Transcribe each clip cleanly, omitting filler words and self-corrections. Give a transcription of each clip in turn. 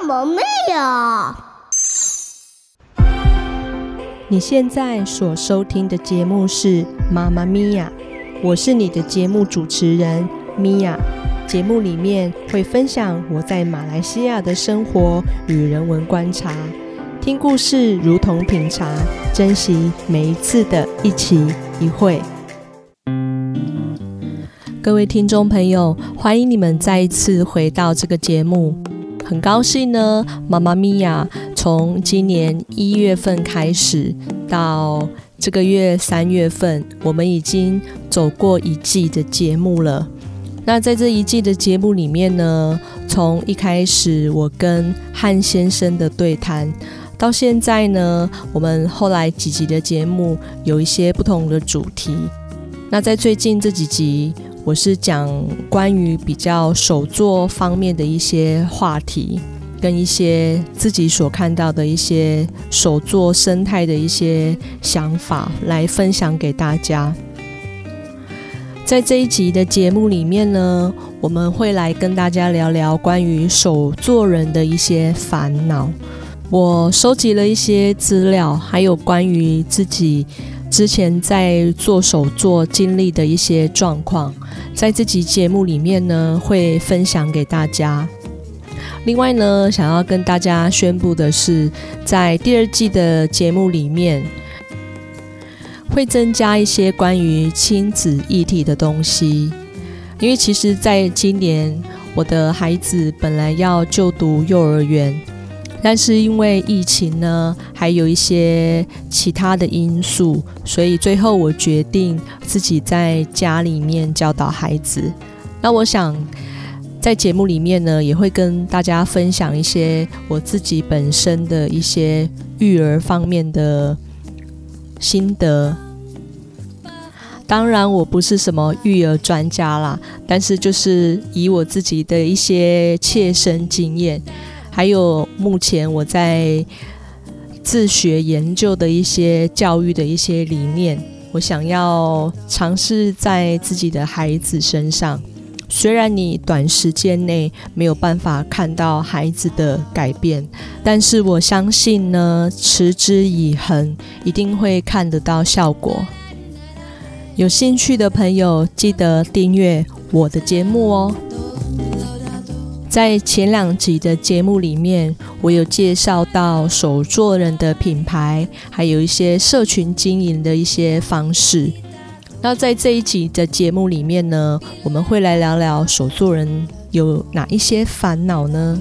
妈咪呀！ 你现在所收听的节目是妈妈咪呀，我是你的节目主持人咪呀。节目里面会分享我在马来西亚的生活与人文观察，听故事如同品茶，珍惜每一次的一期一会。各位听众朋友，欢迎你们再一次回到这个节目。很高兴呢，妈妈咪呀从今年1月份开始到这个月3月份，我们已经走过一季的节目了。那在这一季的节目里面呢，从一开始我跟汉先生的对谈，到现在呢，我们后来几集的节目有一些不同的主题。那在最近这几集，我是讲关于比较手作方面的一些话题，跟一些自己所看到的一些手作生态的一些想法来分享给大家。在这一集的节目里面呢，我们会来跟大家聊聊关于手作人的一些烦恼。我收集了一些资料，还有关于自己之前在做手作经历的一些状况，在这集节目里面呢会分享给大家。另外呢，想要跟大家宣布的是，在第2季的节目里面会增加一些关于亲子议题的东西。因为其实在今年我的孩子本来要就读幼儿园，但是因为疫情呢，还有一些其他的因素，所以最后我决定自己在家里面教导孩子。那我想在节目里面呢，也会跟大家分享一些我自己本身的一些育儿方面的心得。当然我不是什么育儿专家啦，但是就是以我自己的一些切身经验，还有目前我在自学研究的一些教育的一些理念，我想要尝试在自己的孩子身上。虽然你短时间内没有办法看到孩子的改变，但是我相信呢，持之以恒一定会看得到效果。有兴趣的朋友记得订阅我的节目哦。在前2集的节目里面，我有介绍到手作人的品牌，还有一些社群经营的一些方式。那在这一集的节目里面呢，我们会来聊聊手作人有哪一些烦恼呢？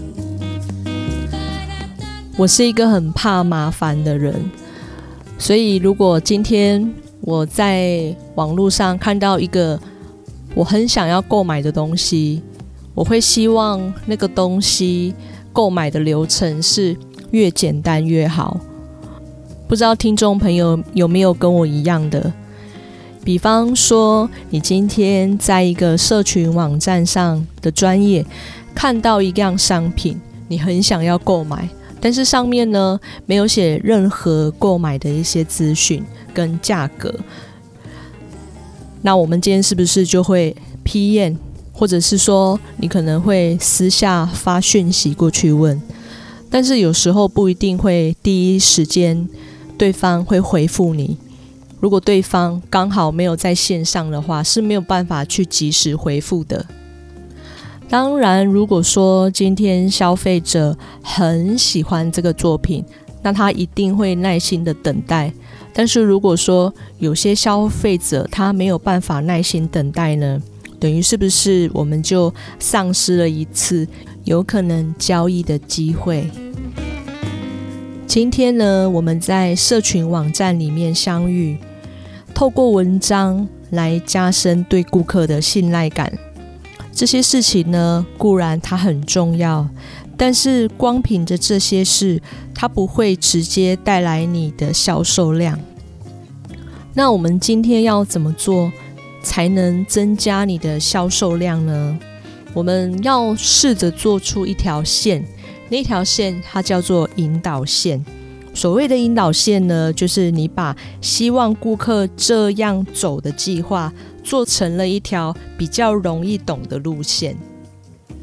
我是一个很怕麻烦的人，所以如果今天我在网络上看到一个我很想要购买的东西，我会希望那个东西购买的流程是越简单越好。不知道听众朋友有没有跟我一样的？比方说，你今天在一个社群网站上的专页看到一样商品，你很想要购买，但是上面呢没有写任何购买的一些资讯跟价格。那我们今天是不是就会批验，或者是说你可能会私下发讯息过去问，但是有时候不一定会第一时间对方会回复你。如果对方刚好没有在线上的话，是没有办法去及时回复的。当然，如果说今天消费者很喜欢这个作品，那他一定会耐心的等待。但是如果说有些消费者他没有办法耐心等待呢，等于是不是我们就丧失了一次有可能交易的机会？今天呢，我们在社群网站里面相遇，透过文章来加深对顾客的信赖感。这些事情呢，固然它很重要，但是光凭着这些事，它不会直接带来你的销售量。那我们今天要怎么做才能增加你的销售量呢？我们要试着做出一条线，那条线它叫做引导线。所谓的引导线呢，就是你把希望顾客这样走的计划做成了一条比较容易懂的路线。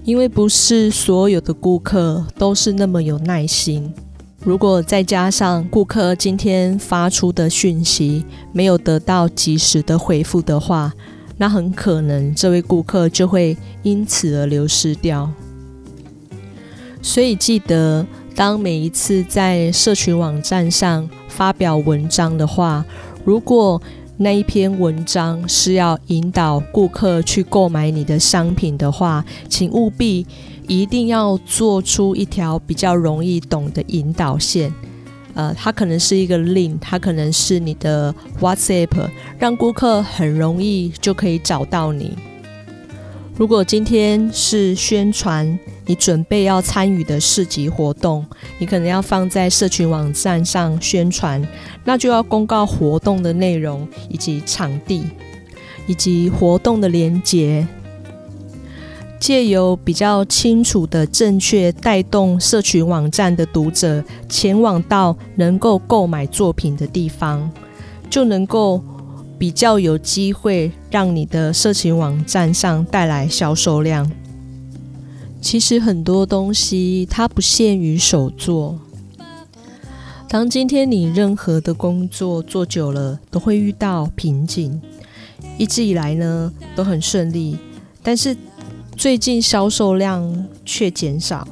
因为不是所有的顾客都是那么有耐心。如果再加上顾客今天发出的讯息没有得到及时的回复的话，那很可能这位顾客就会因此而流失掉。所以记得，当每一次在社群网站上发表文章的话，如果那一篇文章是要引导顾客去购买你的商品的话，请务必一定要做出一条比较容易懂的引导线。它可能是一个 link， 它可能是你的 WhatsApp， 让顾客很容易就可以找到你。如果今天是宣传你准备要参与的市集活动，你可能要放在社群网站上宣传，那就要公告活动的内容以及场地以及活动的连结，借由比较清楚的正确带动社群网站的读者前往到能够购买作品的地方，就能够比较有机会让你的社群网站上带来销售量。其实很多东西它不限于手作，当今天你任何的工作做久了都会遇到瓶颈，一直以来呢都很顺利，但是最近销售量却减少。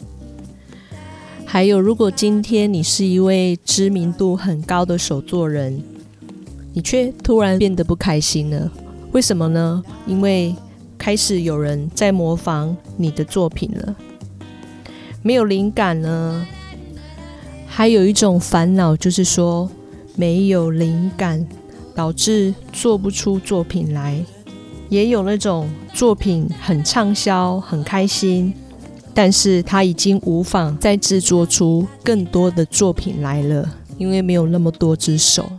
还有，如果今天你是一位知名度很高的手作人，你却突然变得不开心了，为什么呢？因为开始有人在模仿你的作品了，没有灵感呢。还有一种烦恼就是说没有灵感，导致做不出作品来。也有那种作品很畅销很开心，但是他已经无法再制作出更多的作品来了，因为没有那么多只手。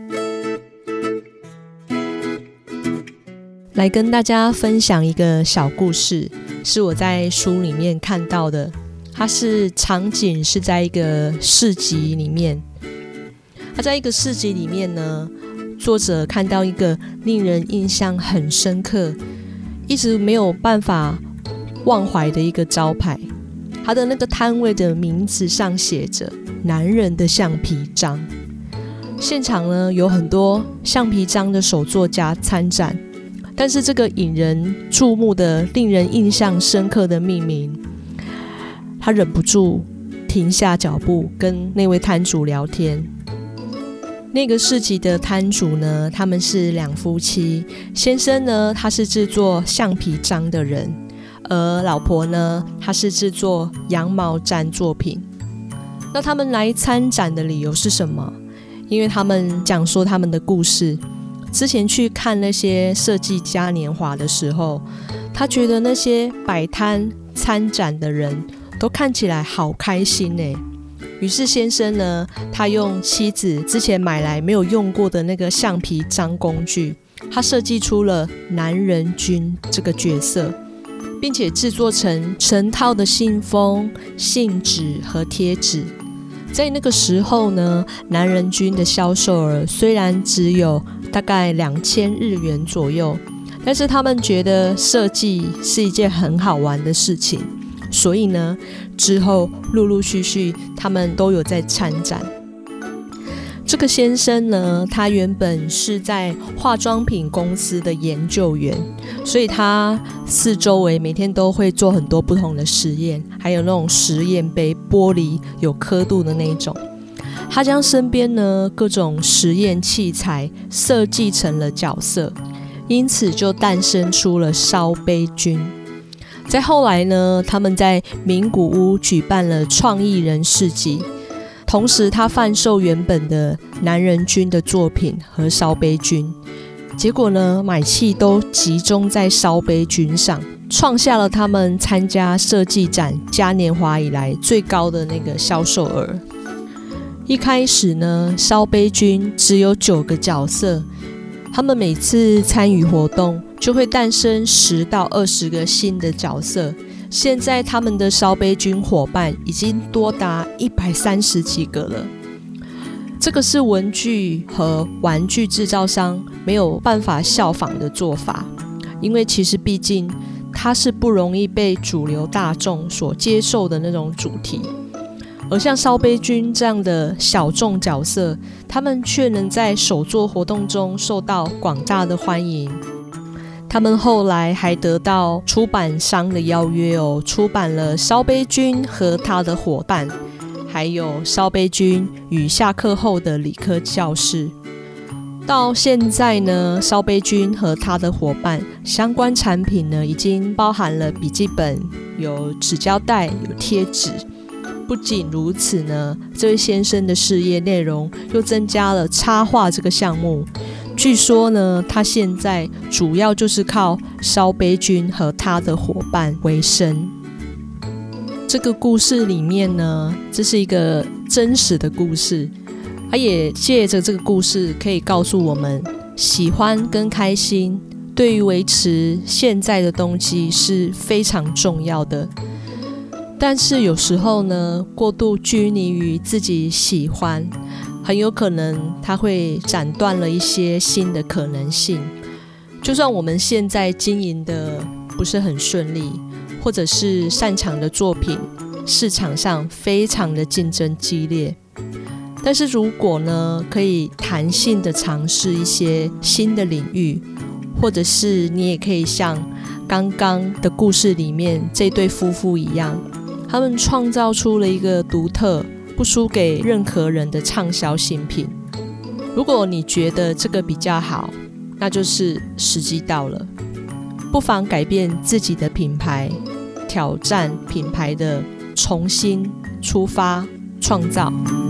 来跟大家分享一个小故事，是我在书里面看到的。它是场景是在一个市集里面。它在一个市集里面呢，作者看到一个令人印象很深刻，一直没有办法忘怀的一个招牌。它的那个摊位的名字上写着“男人的橡皮章”。现场呢有很多橡皮章的手作家参展，但是这个引人注目的、令人印象深刻的命名，他忍不住停下脚步跟那位摊主聊天。那个市集的摊主呢，他们是两夫妻，先生呢他是制作橡皮章的人，而老婆呢她是制作羊毛毡作品。那他们来参展的理由是什么？因为他们讲说他们的故事。之前去看那些设计嘉年华的时候，他觉得那些摆摊参展的人都看起来好开心耶。于是先生呢，他用妻子之前买来没有用过的那个橡皮章工具，他设计出了男人君这个角色，并且制作成成套的信封、信纸和贴纸。在那个时候呢，男人君的销售额虽然只有大概2000日元左右，但是他们觉得设计是一件很好玩的事情，所以呢，之后陆陆续续他们都有在参展。这个先生呢，他原本是在化妆品公司的研究员，所以他四周围每天都会做很多不同的实验，还有那种实验杯玻璃有刻度的那一种。他将身边呢各种实验器材设计成了角色，因此就诞生出了烧杯君。再后来呢，他们在名古屋举办了创意人市集，同时他贩售原本的男人君的作品和烧杯君，结果呢买气都集中在烧杯君上，创下了他们参加设计展嘉年华以来最高的那个销售额。一开始呢，烧杯君只有9个角色，他们每次参与活动就会诞生10到20个新的角色。现在他们的烧杯君伙伴已经多达130几个了。这个是文具和玩具制造商没有办法效仿的做法，因为其实毕竟它是不容易被主流大众所接受的那种主题。而像烧杯君这样的小众角色，他们却能在手作活动中受到广大的欢迎。他们后来还得到出版商的邀约出版了烧杯君和他的伙伴，还有烧杯君与下课后的理科教室。到现在呢，烧杯君和他的伙伴相关产品呢，已经包含了笔记本、有纸胶带、有贴纸。不仅如此呢，这位先生的事业内容又增加了插画这个项目。据说呢，他现在主要就是靠烧杯君和他的伙伴为生。这个故事里面呢，这是一个真实的故事，他也借着这个故事可以告诉我们，喜欢跟开心对于维持现在的东西是非常重要的。但是有时候呢，过度拘泥于自己喜欢，很有可能它会斩断了一些新的可能性。就算我们现在经营的不是很顺利，或者是擅长的作品市场上非常的竞争激烈，但是如果呢，可以弹性的尝试一些新的领域，或者是你也可以像刚刚的故事里面这对夫妇一样，他们创造出了一个独特不输给任何人的畅销新品。如果你觉得这个比较好，那就是时机到了，不妨改变自己的品牌，挑战品牌的重新出发创造。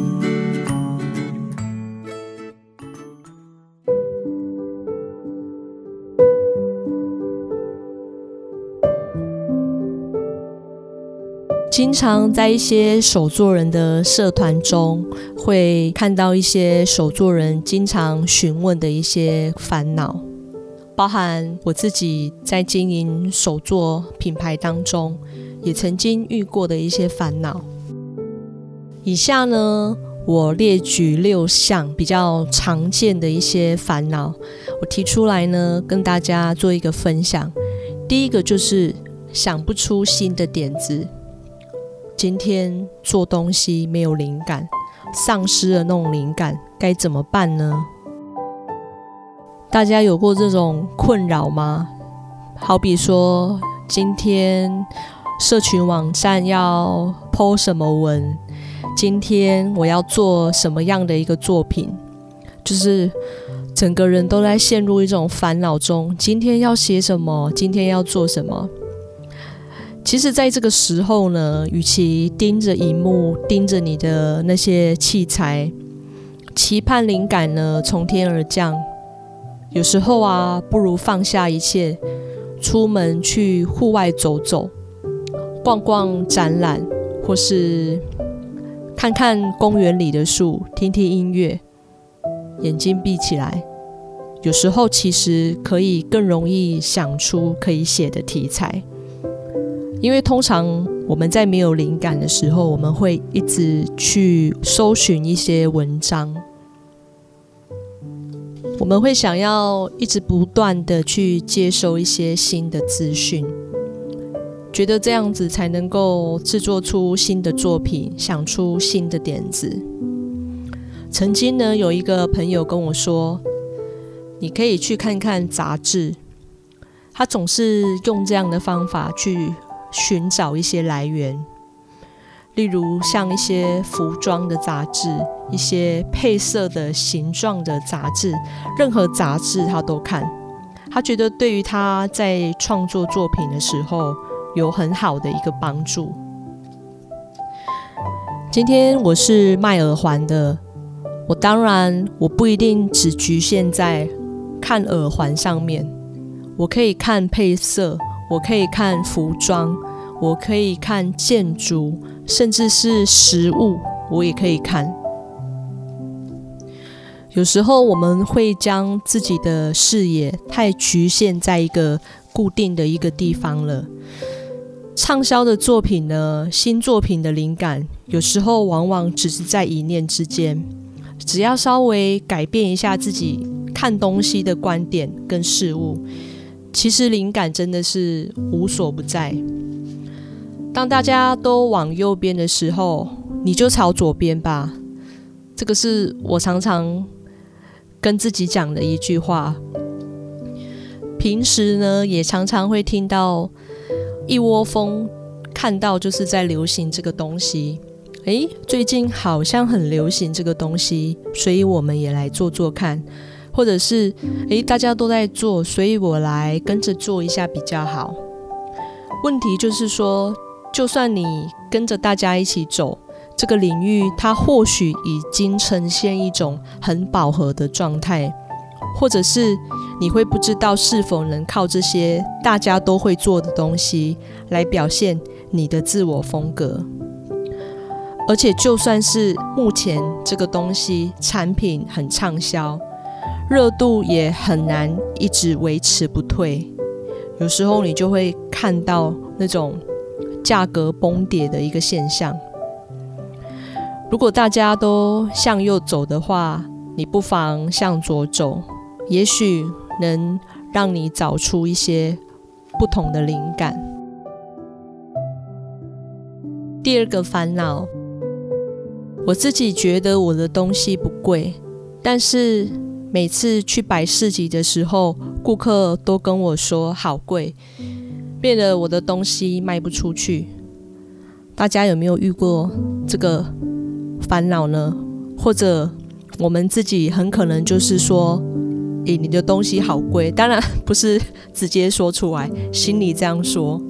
经常在一些手作人的社团中，会看到一些手作人经常询问的一些烦恼，包含我自己在经营手作品牌当中，也曾经遇过的一些烦恼。以下呢，我列举6项比较常见的一些烦恼，我提出来呢，跟大家做一个分享。第一个就是想不出新的点子。今天做东西没有灵感，丧失了那种灵感，该怎么办呢？大家有过这种困扰吗？好比说，今天社群网站要 po 什么文，今天我要做什么样的一个作品，就是整个人都在陷入一种烦恼中，今天要写什么，今天要做什么。其实在这个时候呢，与其盯着荧幕，盯着你的那些器材，期盼灵感呢从天而降，有时候啊，不如放下一切，出门去户外走走，逛逛展览，或是看看公园里的树，听听音乐，眼睛闭起来，有时候其实可以更容易想出可以写的题材。因为通常我们在没有灵感的时候，我们会一直去搜寻一些文章，我们会想要一直不断的去接收一些新的资讯，觉得这样子才能够制作出新的作品，想出新的点子。曾经呢，有一个朋友跟我说，你可以去看看杂志，他总是用这样的方法去寻找一些来源，例如像一些服装的杂志，一些配色的形状的杂志，任何杂志他都看。他觉得对于他在创作作品的时候有很好的一个帮助。今天我是卖耳环的，当然我不一定只局限在看耳环上面，我可以看配色，我可以看服装，我可以看建筑，甚至是食物，我也可以看。有时候我们会将自己的视野太局限在一个固定的一个地方了。畅销的作品呢，新作品的灵感，有时候往往只是在一念之间，只要稍微改变一下自己看东西的观点跟事物， 其实灵感真的是无所不在。当大家都往右边的时候，你就朝左边吧。这个是我常常跟自己讲的一句话。平时呢，也常常会听到一窝蜂看到就是在流行这个东西，最近好像很流行这个东西，所以我们也来做做看，或者是大家都在做，所以我来跟着做一下比较好。问题就是说，就算你跟着大家一起走，这个领域它或许已经呈现一种很饱和的状态，或者是你会不知道是否能靠这些大家都会做的东西来表现你的自我风格。而且就算是目前这个东西产品很畅销，热度也很难一直维持不退，有时候你就会看到那种价格崩跌的一个现象。如果大家都向右走的话，你不妨向左走，也许能让你找出一些不同的灵感。第二个烦恼，我自己觉得我的东西不贵，但是每次去摆市集的时候，顾客都跟我说好贵，变得我的东西卖不出去。大家有没有遇过这个烦恼呢？或者我们自己很可能就是说，你的东西好贵，当然不是直接说出来，心里这样说。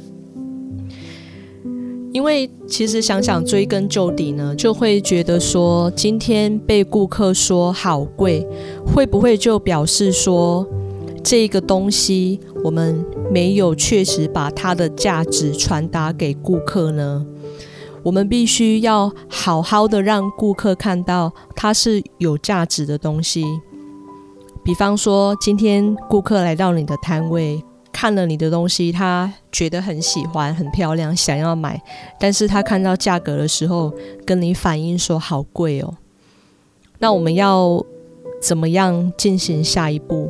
因为其实想想追根究底呢，就会觉得说，今天被顾客说好贵，会不会就表示说这个东西我们没有确实把它的价值传达给顾客呢？我们必须要好好的让顾客看到它是有价值的东西。比方说，今天顾客来到你的摊位，看了你的东西，他觉得很喜欢很漂亮，想要买，但是他看到价格的时候跟你反映说好贵哦。那我们要怎么样进行下一步？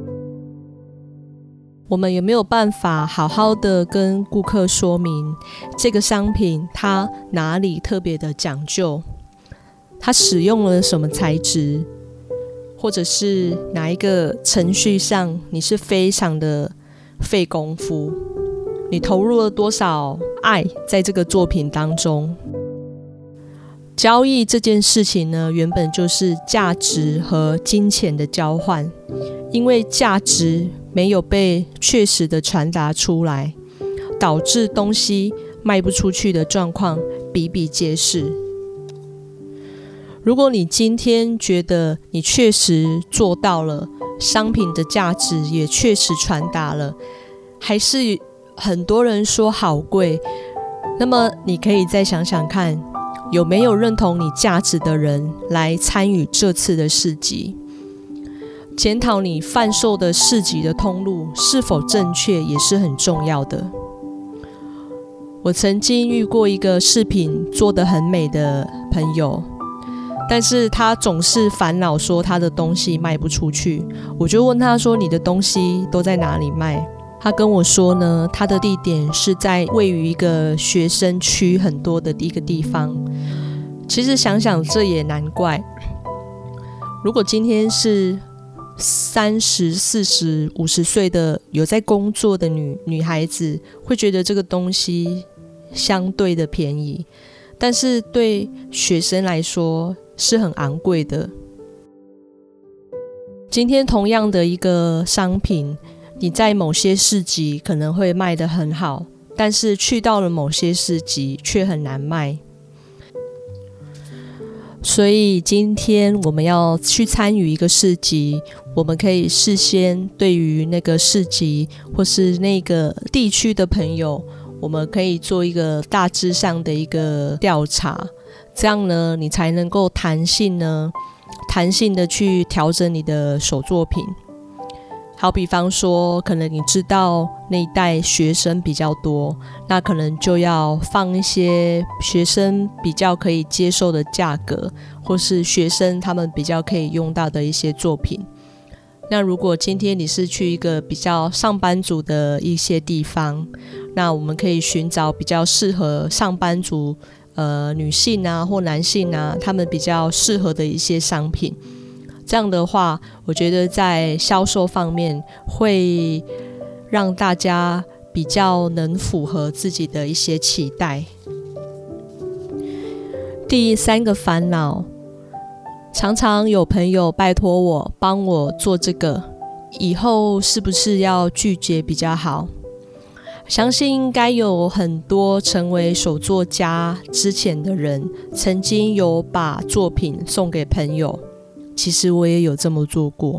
我们有没有办法好好的跟顾客说明这个商品它哪里特别的讲究，它使用了什么材质，或者是哪一个程序上你是非常的费功夫，你投入了多少爱在这个作品当中。交易这件事情呢，原本就是价值和金钱的交换，因为价值没有被确实的传达出来，导致东西卖不出去的状况比比皆是。如果你今天觉得你确实做到了，商品的价值也确实传达了，还是很多人说好贵，那么你可以再想想看，有没有认同你价值的人来参与这次的市集。检讨你贩售的市集的通路是否正确也是很重要的。我曾经遇过一个饰品做得很美的朋友，但是他总是烦恼说他的东西卖不出去。我就问他说，你的东西都在哪里卖？他跟我说呢，他的地点是在位于一个学生区很多的一个地方。其实想想这也难怪，如果今天是30、40、50岁的有在工作的女孩子，会觉得这个东西相对的便宜，但是对学生来说是很昂贵的。今天同样的一个商品，你在某些市集可能会卖得很好，但是去到了某些市集却很难卖。所以今天我们要去参与一个市集，我们可以事先对于那个市集或是那个地区的朋友，我们可以做一个大致上的一个调查，这样呢你才能够弹性的去调整你的手作品。好比方说，可能你知道那一代学生比较多，那可能就要放一些学生比较可以接受的价格，或是学生他们比较可以用到的一些作品。 那如果今天你是去一个比较上班族的一些地方，那我们可以寻找比较适合上班族女性啊或男性啊，他们比较适合的一些商品。这样的话，我觉得在销售方面会让大家比较能符合自己的一些期待。第3个烦恼，常常有朋友拜托我帮我做这个，以后是不是要拒绝比较好？相信应该有很多成为手作家之前的人，曾经有把作品送给朋友。其实我也有这么做过。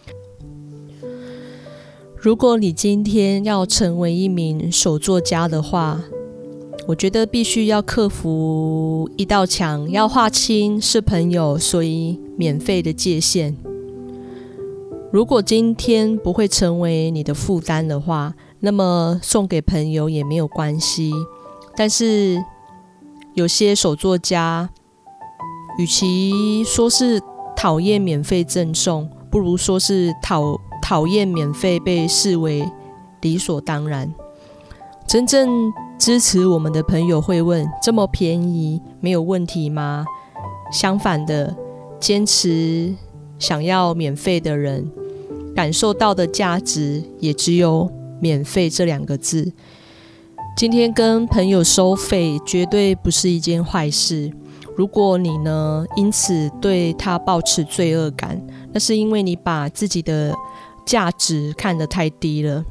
如果你今天要成为一名手作家的话，我觉得必须要克服一道墙，要划清是朋友所以免费的界限。如果今天不会成为你的负担的话，那么送给朋友也没有关系。但是有些手作家，与其说是讨厌免费赠送，不如说是讨厌免费被视为理所当然。真正支持我们的朋友会问，这么便宜没有问题吗？相反的，坚持想要免费的人，感受到的价值也只有免费这2个字。今天跟朋友收费绝对不是一件坏事。如果你呢因此对他抱持罪恶感，那是因为你把自己的价值看得太低了。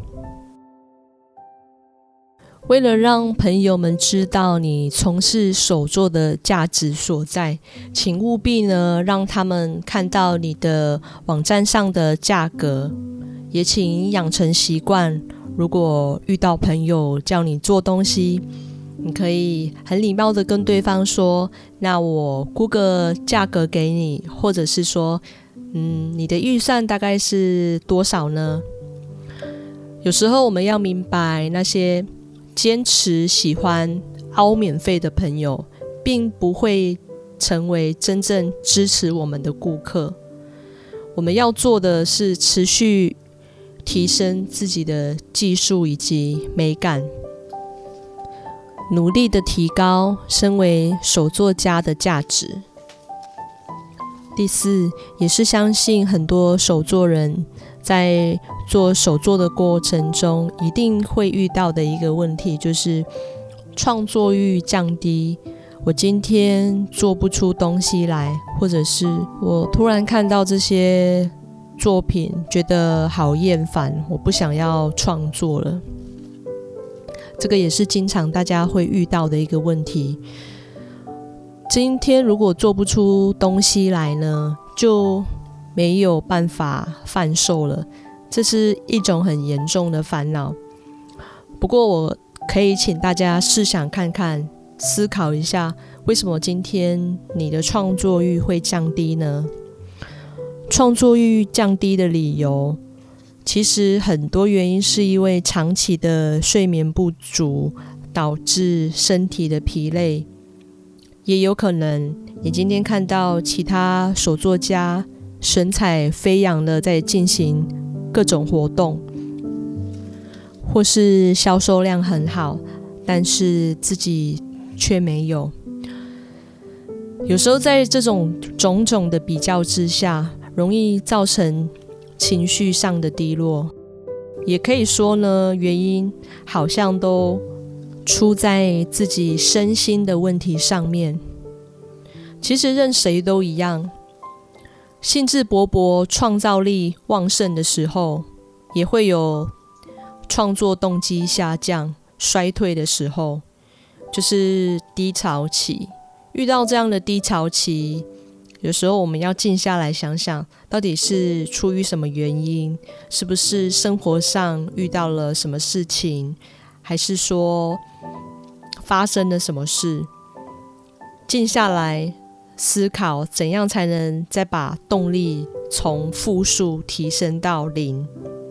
为了让朋友们知道你从事手作的价值所在，请务必呢让他们看到你的网站上的价格，也请养成习惯，如果遇到朋友叫你做东西，你可以很礼貌的跟对方说，那我估个价格给你，或者是说你的预算大概是多少呢？有时候我们要明白，那些坚持喜欢凹免费的朋友，并不会成为真正支持我们的顾客。我们要做的是持续提升自己的技术以及美感，努力的提高身为手作家的价值。第4，也是相信很多手作人在做手作的过程中一定会遇到的一个问题，就是创作欲降低。我今天做不出东西来，或者是我突然看到这些作品觉得好厌烦，我不想要创作了。这个也是经常大家会遇到的一个问题。今天如果做不出东西来呢，就没有办法贩售了，这是一种很严重的烦恼。不过我可以请大家试想看看，思考一下，为什么今天你的创作欲会降低呢？创作欲降低的理由，其实很多原因是因为长期的睡眠不足导致身体的疲累，也有可能你今天看到其他手作家神采飞扬的在进行各种活动，或是销售量很好，但是自己却没有。有时候在这种种种的比较之下，容易造成情绪上的低落。也可以说呢，原因好像都出在自己身心的问题上面。其实任谁都一样，兴致勃勃、创造力旺盛的时候，也会有创作动机下降、衰退的时候，就是低潮期。遇到这样的低潮期，有时候我们要静下来想想，到底是出于什么原因？是不是生活上遇到了什么事情，还是说发生了什么事？静下来思考，怎样才能再把动力从负数提升到0。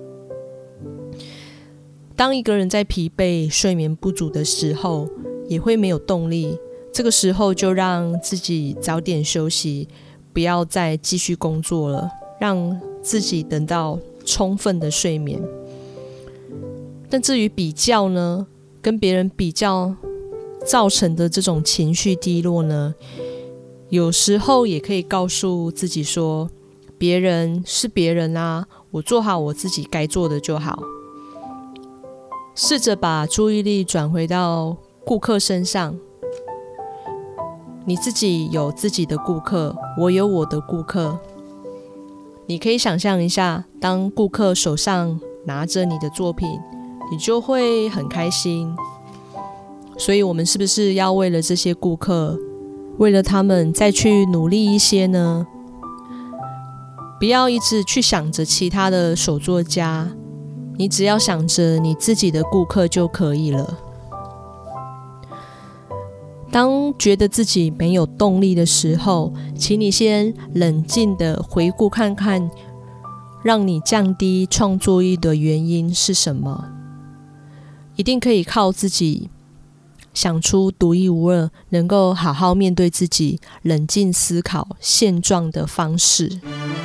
当一个人在疲惫、睡眠不足的时候，也会没有动力。这个时候就让自己早点休息，不要再继续工作了，让自己等到充分的睡眠。但至于比较呢，跟别人比较造成的这种情绪低落呢，有时候也可以告诉自己说，别人是别人啊，我做好我自己该做的就好。试着把注意力转回到顾客身上，你自己有自己的顾客，我有我的顾客。你可以想象一下，当顾客手上拿着你的作品，你就会很开心。所以我们是不是要为了这些顾客，为了他们再去努力一些呢？不要一直去想着其他的手作家，你只要想着你自己的顾客就可以了。当觉得自己没有动力的时候，请你先冷静地回顾看看，让你降低创作力的原因是什么？一定可以靠自己想出独一无二，能够好好面对自己、冷静思考现状的方式。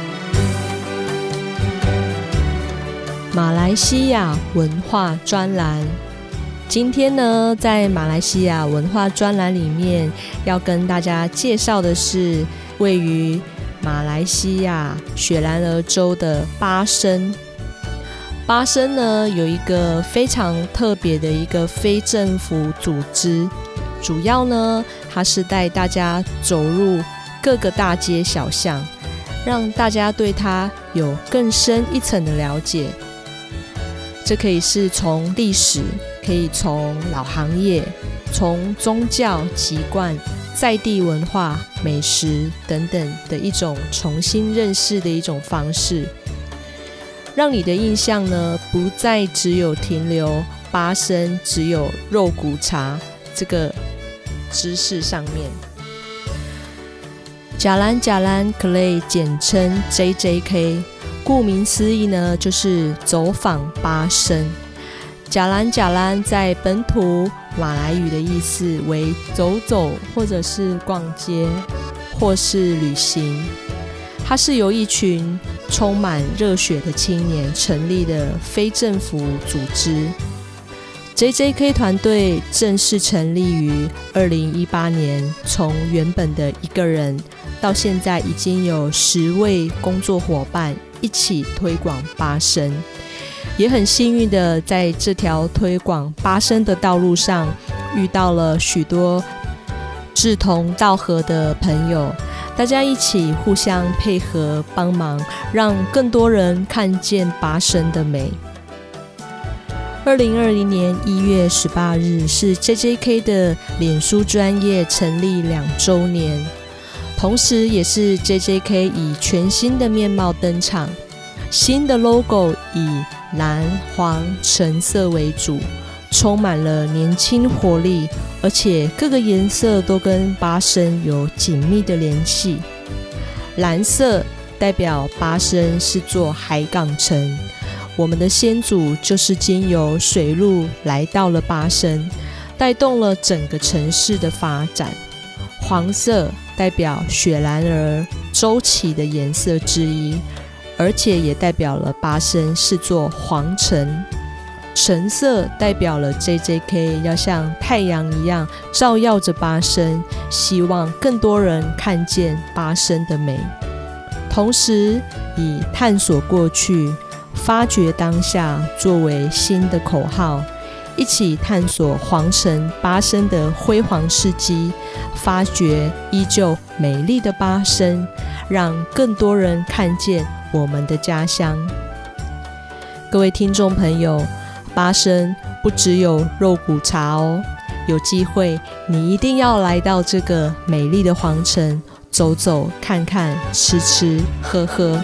马来西亚文化专栏，今天呢，在马来西亚文化专栏里面要跟大家介绍的是位于马来西亚雪兰莪州的巴生。巴生呢，有一个非常特别的一个非政府组织，主要呢，它是带大家走入各个大街小巷，让大家对它有更深一层的了解。这可以是从历史，可以从老行业，从宗教习惯、在地文化、美食等等的一种重新认识的一种方式，让你的印象呢，不再只有停留巴生只有肉骨茶这个知识上面。Jalan Jalan Keleh 简称 JJK， 顾名思义呢，就是走访巴生。Jalan Jalan 在本土马来语的意思为走走，或者是逛街，或是旅行。它是由一群充满热血的青年成立的非政府组织。JJK 团队正式成立于2018年，从原本的一个人到现在已经有10位工作伙伴一起推广巴生。也很幸运的在这条推广巴生的道路上遇到了许多志同道合的朋友，大家一起互相配合帮忙，让更多人看见巴生的美。2020年1月18日是 JJK 的脸书专页成立2周年，同时也是 JJK 以全新的面貌登场，新的 logo 以蓝、黄、橙色为主，充满了年轻活力，而且各个颜色都跟巴生有紧密的联系。蓝色代表巴生是座海港城，我们的先祖就是经由水路来到了巴生，带动了整个城市的发展。黄色代表雪兰莪周期的颜色之一，而且也代表了巴生是座皇城。橙色代表了 JJK 要像太阳一样照耀着巴生，希望更多人看见巴生的美。同时以探索过去、发掘当下作为新的口号，一起探索皇城巴生的辉煌事迹，发掘依旧美丽的巴生，让更多人看见我们的家乡。各位听众朋友，巴生不只有肉骨茶哦，有机会你一定要来到这个美丽的皇城，走走看看，吃吃喝喝。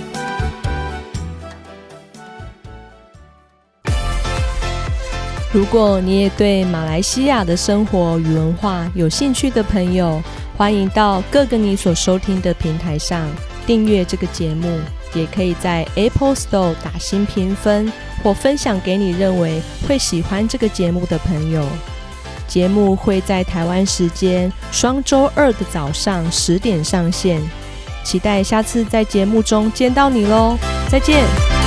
如果你也对马来西亚的生活与文化有兴趣的朋友，欢迎到各个你所收听的平台上订阅这个节目，也可以在 Apple Store 打星评分或分享给你认为会喜欢这个节目的朋友。节目会在台湾时间双周二的早上10点上线， 期待下次在节目中见到你咯，再见。